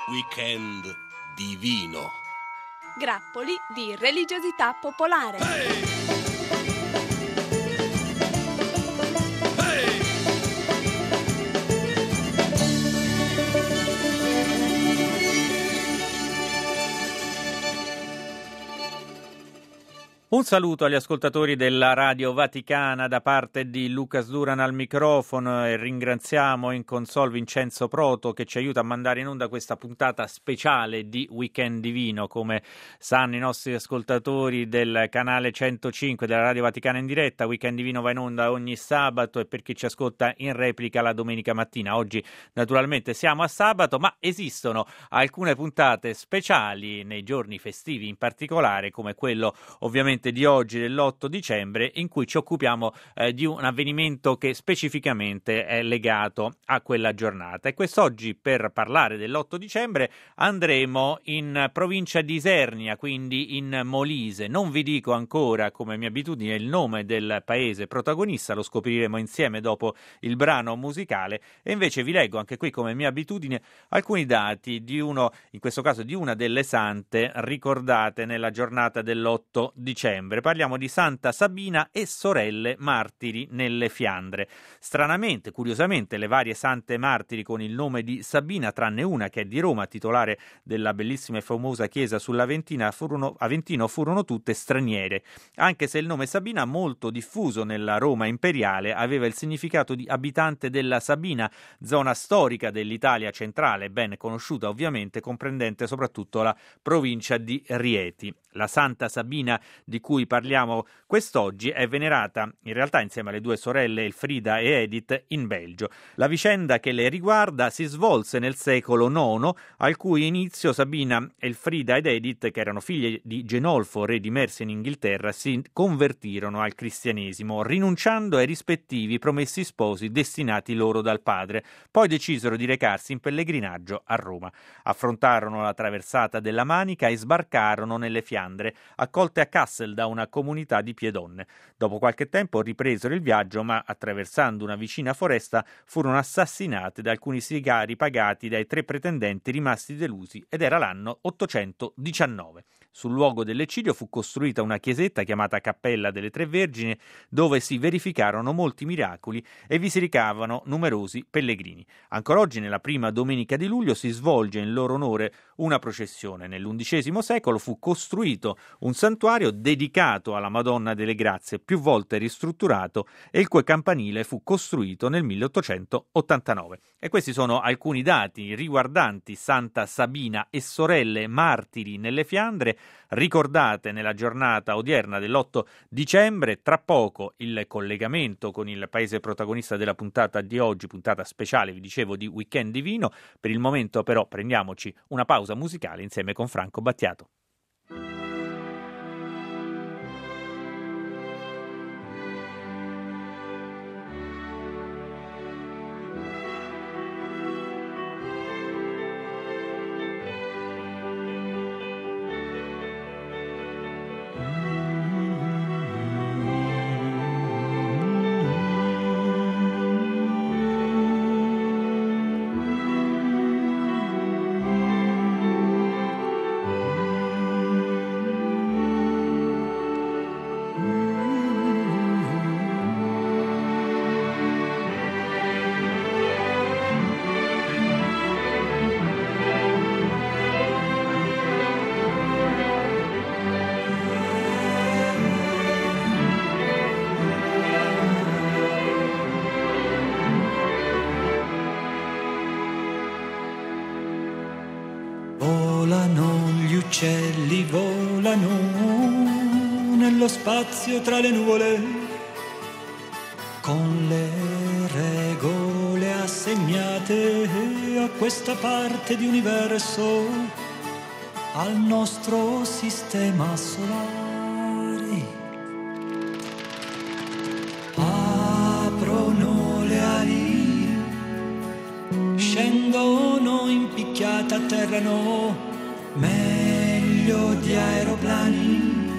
Weekend divino. Grappoli di religiosità popolare. Un saluto agli ascoltatori della Radio Vaticana da parte di Lucas Duran al microfono e ringraziamo in console Vincenzo Proto che ci aiuta a mandare in onda questa puntata speciale di Weekend Divino. Come sanno i nostri ascoltatori del canale 105 della Radio Vaticana in diretta, Weekend Divino va in onda ogni sabato e per chi ci ascolta in replica la domenica mattina. Oggi naturalmente siamo a sabato, ma esistono alcune puntate speciali nei giorni festivi, in particolare come quello ovviamente di oggi, dell'8 dicembre, in cui ci occupiamo di un avvenimento che specificamente è legato a quella giornata. E quest'oggi, per parlare dell'8 dicembre, andremo in provincia di Isernia, quindi in Molise. Non vi dico ancora, come mia abitudine, il nome del paese protagonista, lo scopriremo insieme dopo il brano musicale, e invece vi leggo anche qui, come mia abitudine, alcuni dati di in questo caso di una delle sante ricordate nella giornata dell'8 dicembre. Parliamo di Santa Sabina e sorelle martiri nelle Fiandre. Stranamente, curiosamente, le varie sante martiri con il nome di Sabina, tranne una che è di Roma, titolare della bellissima e famosa chiesa sull'Aventino, furono tutte straniere, anche se il nome Sabina, molto diffuso nella Roma imperiale, aveva il significato di abitante della Sabina, zona storica dell'Italia centrale, ben conosciuta ovviamente, comprendente soprattutto la provincia di Rieti. La Santa Sabina di cui parliamo quest'oggi è venerata in realtà insieme alle due sorelle Elfrida e Edith in Belgio. La vicenda che le riguarda si svolse nel secolo IX, al cui inizio Sabina, Elfrida ed Edith, che erano figlie di Genolfo, re di Mercia in Inghilterra, si convertirono al cristianesimo, rinunciando ai rispettivi promessi sposi destinati loro dal padre. Poi decisero di recarsi in pellegrinaggio a Roma. Affrontarono la traversata della Manica e sbarcarono nelle Fiandre, accolte a Kassel da una comunità di piedonne. Dopo qualche tempo ripresero il viaggio, ma attraversando una vicina foresta furono assassinate da alcuni sicari pagati dai 3 pretendenti rimasti delusi, ed era l'anno 819. Sul luogo dell'eccidio fu costruita una chiesetta chiamata Cappella delle Tre Vergini, dove si verificarono molti miracoli e vi si ricavano numerosi pellegrini. Ancora oggi, nella prima domenica di luglio, si svolge in loro onore una processione. Nell'undicesimo secolo fu costruito un santuario dedicato alla Madonna delle Grazie, più volte ristrutturato, e il cui campanile fu costruito nel 1889. E questi sono alcuni dati riguardanti Santa Sabina e sorelle martiri nelle Fiandre, ricordate nella giornata odierna dell'8 dicembre. Tra poco il collegamento con il paese protagonista della puntata di oggi, puntata speciale, vi dicevo, di Weekend Divino. Per il momento però prendiamoci una pausa musicale insieme con Franco Battiato. Uccelli volano nello spazio tra le nuvole, con le regole assegnate a questa parte di universo, al nostro sistema solare. Aprono le ali, scendono in picchiata, atterrano meglio di aeroplani,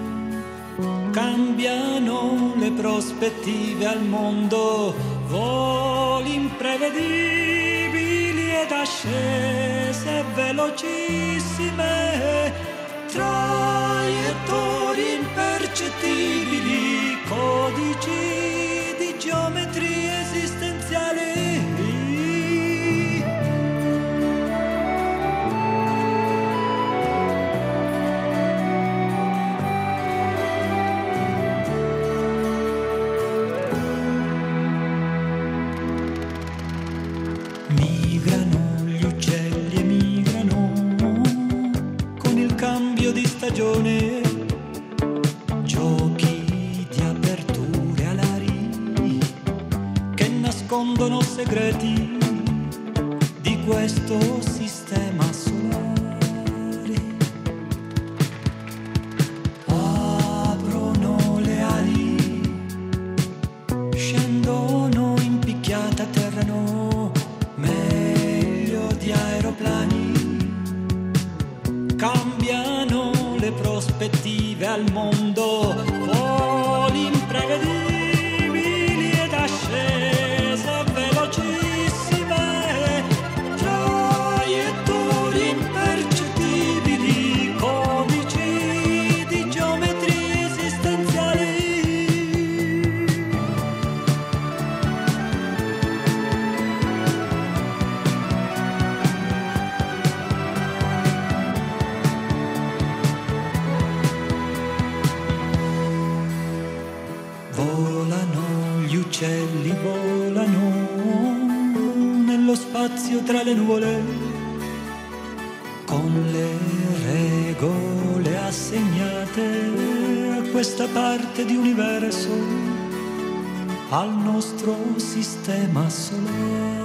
cambiano le prospettive al mondo, voli imprevedibili ed ascese velocissime, traiettorie impercettibili, codici di geometrie esistenziali. Stagione, giochi di aperture alari che nascondono segreti di questo sistema solare. Aprono le ali, scendono in picchiata, atterrano meglio di aeroplani, cambiano le prospettive al mondo, voli imprevedibili ed ascese velocissime, traiettorie impercettibili, codici di geometrie esistenziali. Uccelli volano nello spazio tra le nuvole, con le regole assegnate a questa parte di universo, al nostro sistema solare.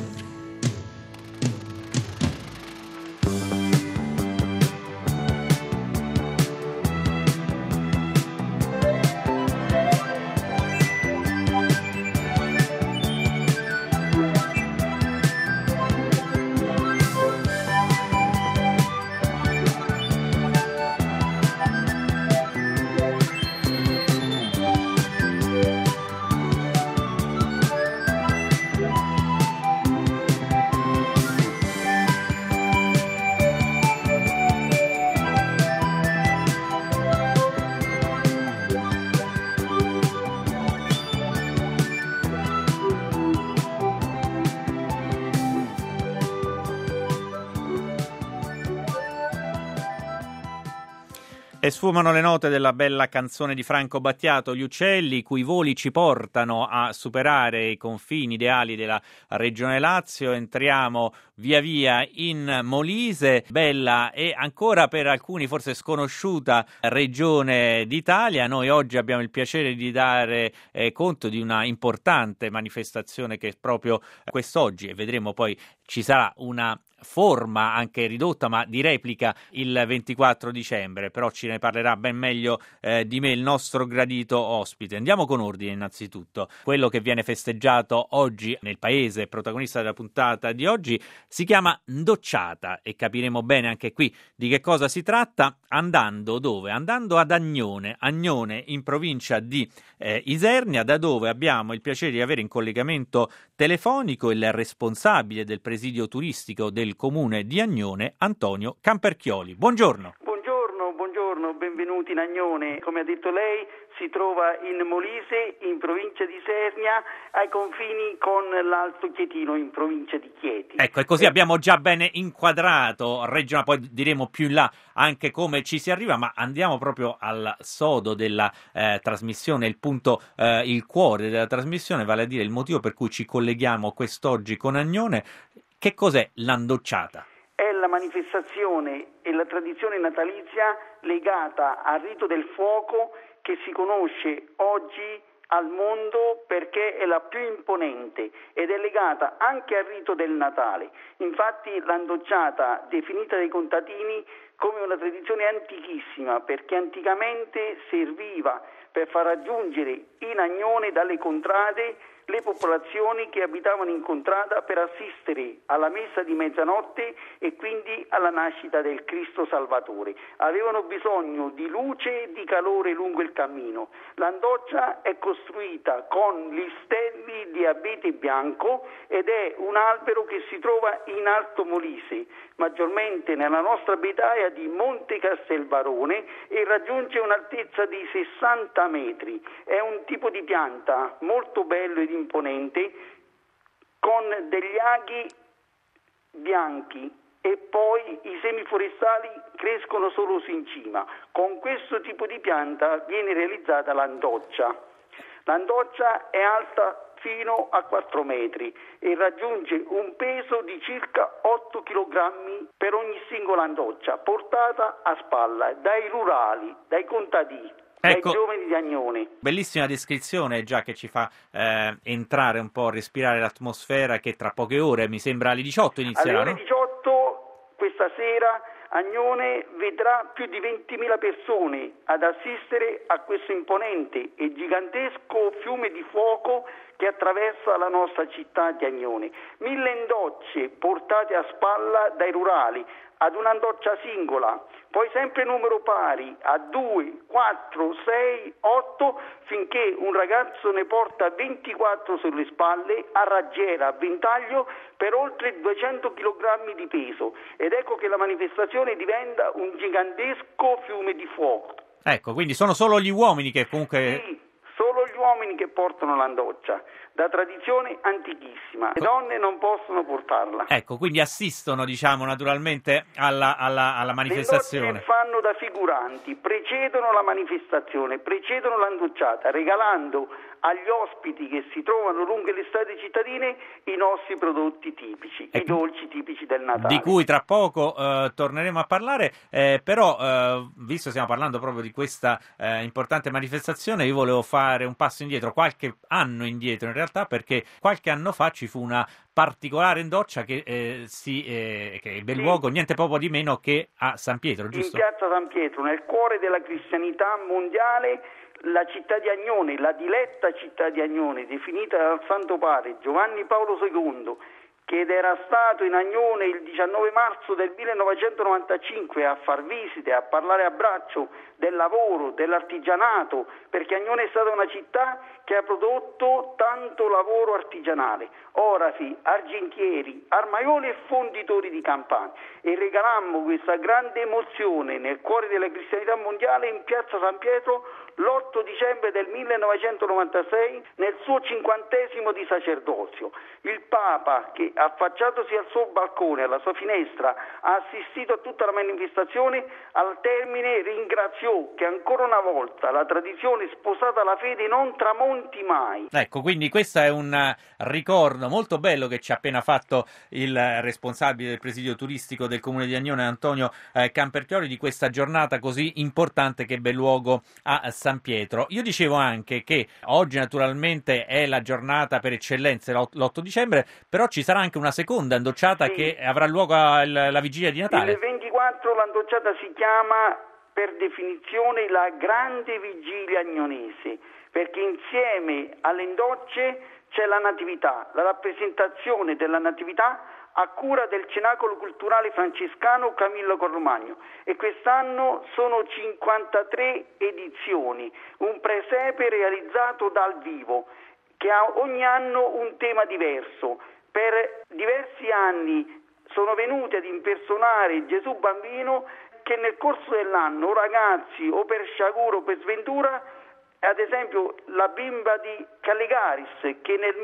E sfumano le note della bella canzone di Franco Battiato, Gli uccelli, i cui voli ci portano a superare i confini ideali della Regione Lazio. Entriamo via via in Molise, bella e ancora per alcuni forse sconosciuta regione d'Italia. Noi oggi abbiamo il piacere di dare conto di una importante manifestazione che proprio quest'oggi, e vedremo poi ci sarà una forma anche ridotta ma di replica il 24 dicembre, però ce ne parlerà ben meglio di me il nostro gradito ospite. Andiamo con ordine innanzitutto. Quello che viene festeggiato oggi nel paese, protagonista della puntata di oggi, si chiama Ndocciata e capiremo bene anche qui di che cosa si tratta andando dove? Andando ad Agnone in provincia di Isernia, da dove abbiamo il piacere di avere in collegamento telefonico il responsabile del presidio turistico del comune di Agnone, Antonio Camperchioli. Buongiorno. Buongiorno, benvenuti in Agnone. Come ha detto lei, si trova in Molise, in provincia di Isernia, ai confini con l'Alto Chietino, in provincia di Chieti. Ecco, e così abbiamo già bene inquadrato regione, poi diremo più in là anche come ci si arriva, ma andiamo proprio al sodo della trasmissione, il punto, il cuore della trasmissione, vale a dire il motivo per cui ci colleghiamo quest'oggi con Agnone. Che cos'è l'Andocciata? È la manifestazione e la tradizione natalizia legata al rito del fuoco che si conosce oggi al mondo perché è la più imponente ed è legata anche al rito del Natale. Infatti l'Andocciata, definita dai contadini come una tradizione antichissima, perché anticamente serviva per far raggiungere in Agnone dalle contrade le popolazioni che abitavano in contrada per assistere alla messa di mezzanotte e quindi alla nascita del Cristo Salvatore. Avevano bisogno di luce e di calore lungo il cammino. L'andoccia è costruita con gli stelli di abete bianco ed è un albero che si trova in Alto Molise, maggiormente nella nostra battaglia di Monte Castelbarone, e raggiunge un'altezza di 60 metri. È un tipo di pianta molto bello ed imponente, con degli aghi bianchi, e poi i semi forestali crescono solo su in cima. Con questo tipo di pianta viene realizzata l'andoccia. L'andoccia è alta fino a 4 metri e raggiunge un peso di circa 8 kg per ogni singola andoccia, portata a spalla dai rurali, dai contadini, dai giovani di Agnone. Bellissima descrizione, già che ci fa entrare un po', respirare l'atmosfera, che tra poche ore, mi sembra alle 18 inizierà, alle ore 18 questa sera Agnone vedrà più di 20.000 persone ad assistere a questo imponente e gigantesco fiume di fuoco che attraversa la nostra città di Agnone. 1000 andocce portate a spalla dai rurali ad un'andoccia singola, poi sempre numero pari, a 2, 4, 6, 8, finché un ragazzo ne porta 24 sulle spalle, a raggiera, a ventaglio, per oltre 200 kg di peso. Ed ecco che la manifestazione diventa un gigantesco fiume di fuoco. Ecco, quindi sono solo gli uomini che comunque... Sì, solo gli uomini che portano l'andoccia, da tradizione antichissima. Le donne non possono portarla. Ecco, quindi assistono, diciamo, naturalmente alla manifestazione. Le fanno da figuranti, precedono la manifestazione, precedono l'andocciata, regalando agli ospiti che si trovano lungo le strade cittadine i nostri prodotti tipici, i dolci tipici del Natale. Di cui tra poco torneremo a parlare, però visto stiamo parlando proprio di questa importante manifestazione, io volevo fare un passo indietro, qualche anno indietro in realtà, perché qualche anno fa ci fu una particolare andoccia che ebbe luogo niente poco di meno che a San Pietro, giusto? In piazza San Pietro, nel cuore della cristianità mondiale, la città di Agnone, la diletta città di Agnone, definita dal Santo Padre Giovanni Paolo II, che era stato in Agnone il 19 marzo del 1995 a far visite, a parlare a braccio del lavoro, dell'artigianato, perché Agnone è stata una città che ha prodotto tanto lavoro artigianale, orafi, argentieri, armaioli e fonditori di campane, e regalammo questa grande emozione nel cuore della cristianità mondiale in piazza San Pietro l'8 dicembre del 1996 nel suo 50° di sacerdozio. Il Papa, che affacciatosi al suo balcone, alla sua finestra, ha assistito a tutta la manifestazione, al termine ringraziò che ancora una volta la tradizione sposata alla fede non tramonti mai. Ecco, quindi questo è un ricordo molto bello che ci ha appena fatto il responsabile del presidio turistico del comune di Agnone, Antonio Camperchiori, di questa giornata così importante che ebbe luogo a San Pietro. Io dicevo anche che oggi naturalmente è la giornata per eccellenza, l'8 dicembre, però ci sarà anche una seconda andocciata che avrà luogo la vigilia di Natale. Il 24 l'andocciata si chiama per definizione la Grande Vigilia Agnonese, perché insieme alle andocce c'è la Natività, la rappresentazione della Natività a cura del Cenacolo Culturale Francescano Camillo Corromagno, e quest'anno sono 53 edizioni, un presepe realizzato dal vivo che ha ogni anno un tema diverso. Per diversi anni sono venuti ad impersonare Gesù Bambino, che nel corso dell'anno ragazzi o per sciaguro o per sventura, ad esempio la bimba di Calligaris che nel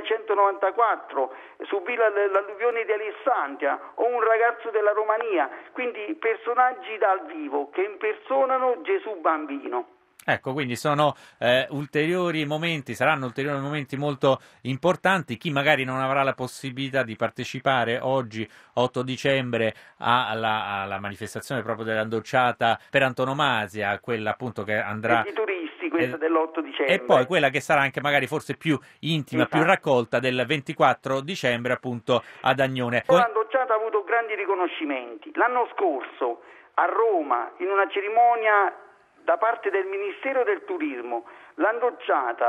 1994 subì l'alluvione di Alessandria, o un ragazzo della Romania, quindi personaggi dal vivo che impersonano Gesù Bambino. Ecco, quindi sono saranno ulteriori momenti molto importanti. Chi magari non avrà la possibilità di partecipare oggi, 8 dicembre, alla manifestazione proprio dell'andocciata per antonomasia, quella appunto che andrà... I turisti, questa dell'8 dicembre. E poi quella che sarà anche magari forse più intima, più raccolta, del 24 dicembre appunto ad Agnone. L'andocciata ha avuto grandi riconoscimenti. L'anno scorso a Roma, in una cerimonia da parte del Ministero del Turismo, l'andocciata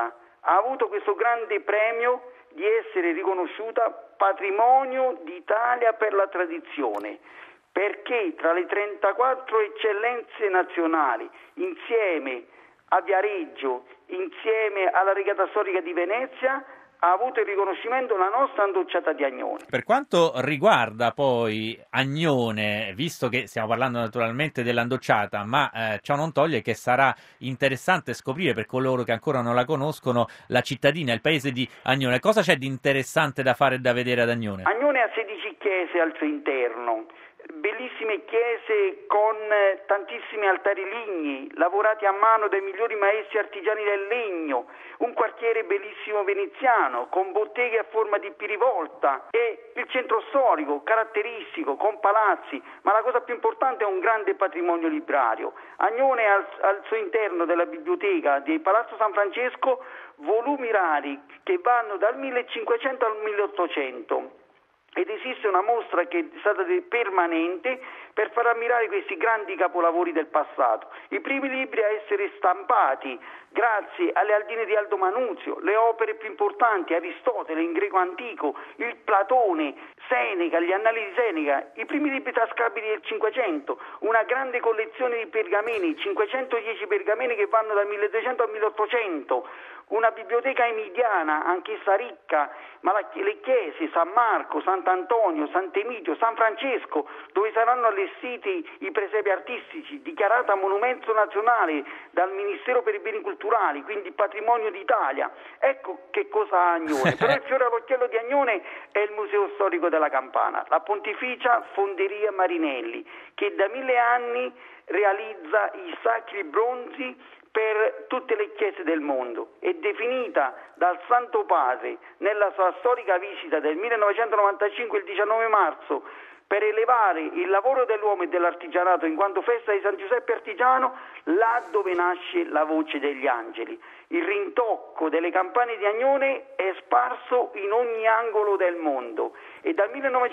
ha avuto questo grande premio di essere riconosciuta patrimonio d'Italia per la tradizione, perché tra le 34 eccellenze nazionali, insieme a Viareggio, insieme alla regata storica di Venezia, ha avuto il riconoscimento la nostra andocciata di Agnone. Per quanto riguarda poi Agnone, visto che stiamo parlando naturalmente dell'andocciata, ma ciò non toglie che sarà interessante scoprire per coloro che ancora non la conoscono la cittadina, il paese di Agnone. Cosa c'è di interessante da fare e da vedere ad Agnone? Agnone ha 16 chiese al suo interno, bellissime chiese con tantissimi altari ligni, lavorati a mano dai migliori maestri artigiani del legno, un quartiere bellissimo veneziano, con botteghe a forma di pirivolta e il centro storico, caratteristico, con palazzi, ma la cosa più importante è un grande patrimonio librario. Agnone ha al suo interno della biblioteca di Palazzo San Francesco volumi rari che vanno dal 1500 al 1800. Ed esiste una mostra che è stata permanente per far ammirare questi grandi capolavori del passato. I primi libri a essere stampati grazie alle Aldine di Aldo Manuzio, le opere più importanti, Aristotele in greco antico, il Platone, Seneca, gli Annali di Seneca, i primi libri tascabili del Cinquecento, una grande collezione di pergameni, 510 pergameni che vanno dal 1200 al 1800, una biblioteca emidiana, anch'essa ricca, ma le chiese, San Marco, Sant'Antonio, Sant'Emidio, San Francesco, dove saranno allestiti i presepi artistici, dichiarata monumento nazionale dal Ministero per i Beni Culturali, quindi patrimonio d'Italia. Ecco che cosa ha Agnone. Però il fiore all'occhiello di Agnone è il Museo Storico della Campana, la Pontificia Fonderia Marinelli, che da 1000 anni realizza i sacri bronzi per tutte le chiese del mondo. È definita dal Santo Padre nella sua storica visita del 1995, il 19 marzo, per elevare il lavoro dell'uomo e dell'artigianato in quanto festa di San Giuseppe Artigiano, là dove nasce la voce degli angeli. Il rintocco delle campane di Agnone è sparso in ogni angolo del mondo e dal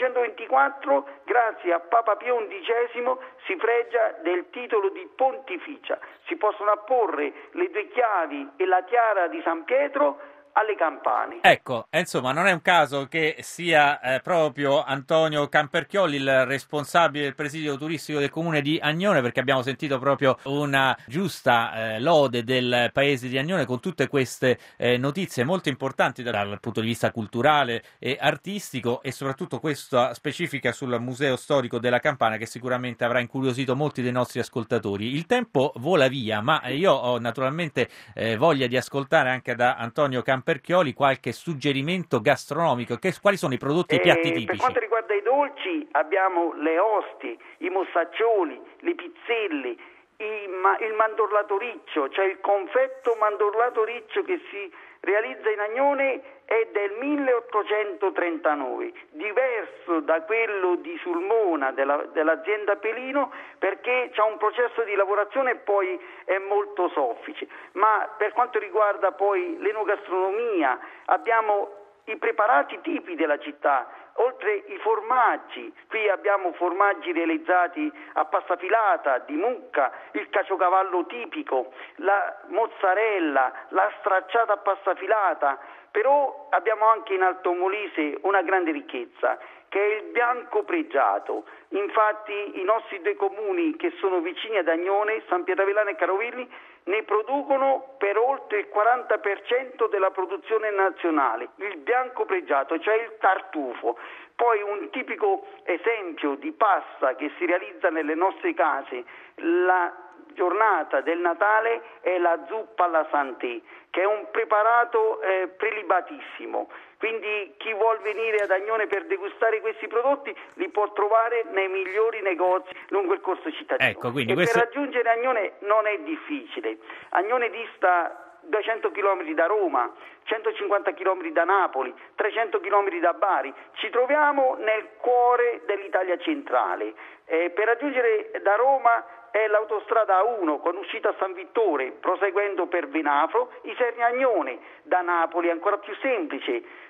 1924, grazie a Papa Pio XI, si fregia del titolo di Pontificia. Si possono apporre le 2 chiavi e la tiara di San Pietro alle campane. Ecco, insomma, non è un caso che sia proprio Antonio Camperchioli il responsabile del presidio turistico del comune di Agnone, perché abbiamo sentito proprio una giusta lode del paese di Agnone con tutte queste notizie molto importanti dal punto di vista culturale e artistico, e soprattutto questa specifica sul Museo Storico della Campana, che sicuramente avrà incuriosito molti dei nostri ascoltatori. Il tempo vola via, ma io ho naturalmente voglia di ascoltare anche da Antonio Camperchioli qualche suggerimento gastronomico. Quali sono i prodotti e i piatti tipici? Per quanto riguarda i dolci abbiamo le osti, i mostaccioli, le pizzelle, il mandorlato riccio, cioè il confetto mandorlato riccio che si realizza in Agnone è del 1839, diverso da quello di Sulmona dell'azienda Pelino, perché c'è un processo di lavorazione e poi è molto soffice. Ma per quanto riguarda poi l'enogastronomia abbiamo i preparati tipi della città, oltre i formaggi. Qui abbiamo formaggi realizzati a pasta filata, di mucca, il caciocavallo tipico, la mozzarella, la stracciata a pasta filata. Però abbiamo anche in Alto Molise una grande ricchezza, che è il bianco pregiato. Infatti i nostri 2 comuni che sono vicini ad Agnone, San Pietravillano e Carovilli, ne producono per oltre il 40% della produzione nazionale, il bianco pregiato, cioè il tartufo. Poi un tipico esempio di pasta che si realizza nelle nostre case, la giornata del Natale, è la zuppa alla Santé, che è un preparato prelibatissimo. Quindi chi vuol venire ad Agnone per degustare questi prodotti li può trovare nei migliori negozi lungo il corso cittadino. Ecco, quindi per raggiungere Agnone non è difficile. Agnone dista 200 km da Roma, 150 km da Napoli, 300 km da Bari. Ci troviamo nel cuore dell'Italia centrale. Per raggiungere da Roma è l'autostrada A1 con uscita a San Vittore, proseguendo per Venafro, Isernia Agnone. Da Napoli è ancora più semplice,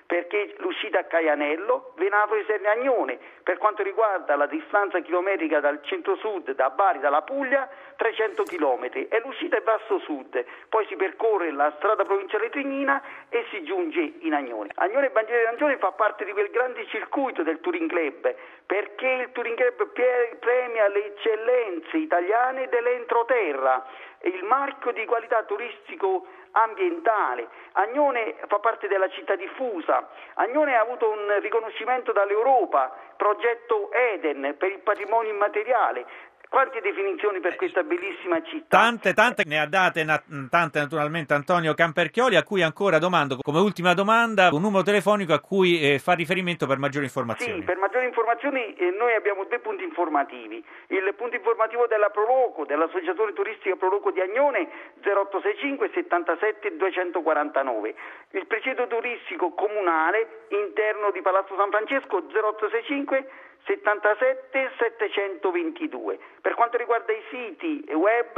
perché l'uscita a Caianello, Venato Isernia Agnone. Per quanto riguarda la distanza chilometrica dal centro-sud, da Bari, dalla Puglia, 300 chilometri, e l'uscita è verso sud, poi si percorre la strada provinciale Trignina e si giunge in Agnone. Agnone Bandiera d'Agnone fa parte di quel grande circuito del Touring Club, perché il Touring Club premia le eccellenze italiane dell'entroterra, il marchio di qualità turistico ambientale. Agnone fa parte della città diffusa. Agnone ha avuto un riconoscimento dall'Europa, progetto Eden per il patrimonio immateriale. Quante definizioni per questa bellissima città? Tante, ne ha date tante naturalmente Antonio Camperchioli, a cui ancora domando, come ultima domanda, un numero telefonico a cui fa riferimento per maggiori informazioni. Sì, per maggiori informazioni noi abbiamo 2 punti informativi. Il punto informativo della Proloco, dell'Associazione Turistica Proloco di Agnone, 0865 77 249. Il presidio turistico comunale interno di Palazzo San Francesco, 0865 77 722. Per quanto riguarda i siti web,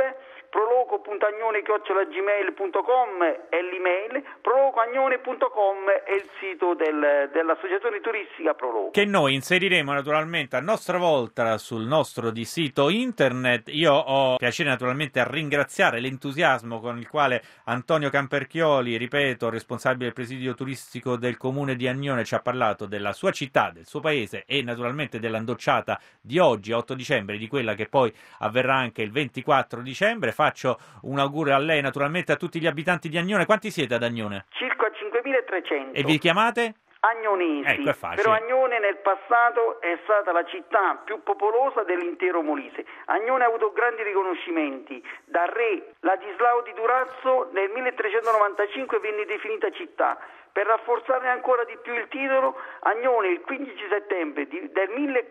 proloco.agnone@gmail.com è l'email, prolocoagnone.com è il sito dell'Associazione Turistica Proloco, che noi inseriremo naturalmente a nostra volta sul nostro di sito internet. Io ho piacere naturalmente a ringraziare l'entusiasmo con il quale Antonio Camperchioli, ripeto, responsabile del presidio turistico del comune di Agnone, ci ha parlato della sua città, del suo paese e naturalmente dell'andocciata di oggi, 8 dicembre, di quella che poi avverrà anche il 24 dicembre. Faccio un augurio a lei, naturalmente a tutti gli abitanti di Agnone. Quanti siete ad Agnone? Circa 5.300. E vi chiamate? Agnonesi. Ecco, è facile. Però Agnone nel passato è stata la città più popolosa dell'intero Molise. Agnone ha avuto grandi riconoscimenti. Da re Ladislao di Durazzo nel 1395 venne definita città. Per rafforzare ancora di più il titolo, Agnone il 15 settembre del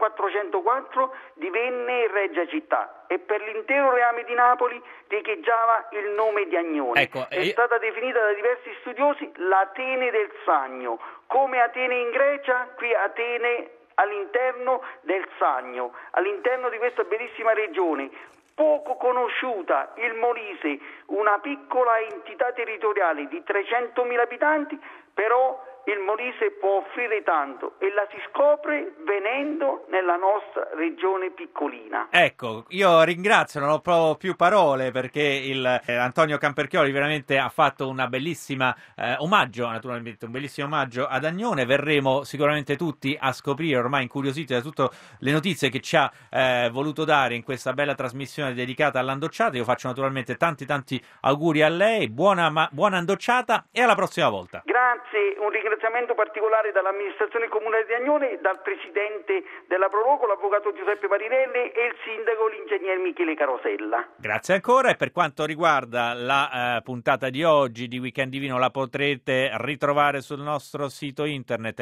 1404 divenne Regia Città e per l'intero reame di Napoli riecheggiava il nome di Agnone. Ecco, è stata definita da diversi studiosi l'Atene del Sannio. Come Atene in Grecia, qui Atene all'interno del Sannio, all'interno di questa bellissima regione. Poco conosciuta, il Molise, una piccola entità territoriale di 300.000 abitanti, però il Molise può offrire tanto e la si scopre venendo nella nostra regione piccolina. Ecco, io ringrazio, non ho proprio più parole perché Antonio Camperchioli veramente ha fatto una bellissima omaggio, naturalmente un bellissimo omaggio ad Agnone. Verremo sicuramente tutti a scoprire, ormai incuriositi da tutte le notizie che ci ha voluto dare in questa bella trasmissione dedicata all'andocciata. Io faccio naturalmente tanti auguri a lei, buona andocciata e alla prossima volta. Grazie, un ringraziamento particolare dall'amministrazione comunale di Agnone, dal presidente della Proloco, l'avvocato Giuseppe Marinelli e il sindaco, l'ingegner Michele Carosella. Grazie ancora, e per quanto riguarda la puntata di oggi di Weekend Divino la potrete ritrovare sul nostro sito internet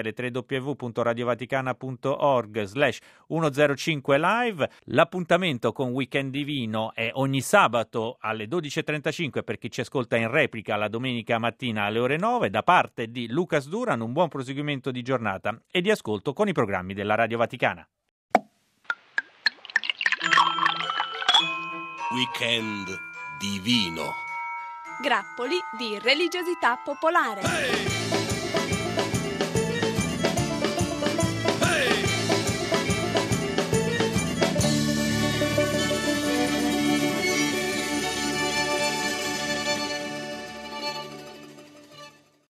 www.radiovaticana.org/105live. L'appuntamento con Weekend Divino è ogni sabato alle 12.35 per chi ci ascolta in replica la domenica mattina alle ore 9. Da parte di Lucas Duran un buon proseguimento di giornata e di ascolto con i programmi della Radio Vaticana. Weekend Divino. Grappoli di religiosità popolare.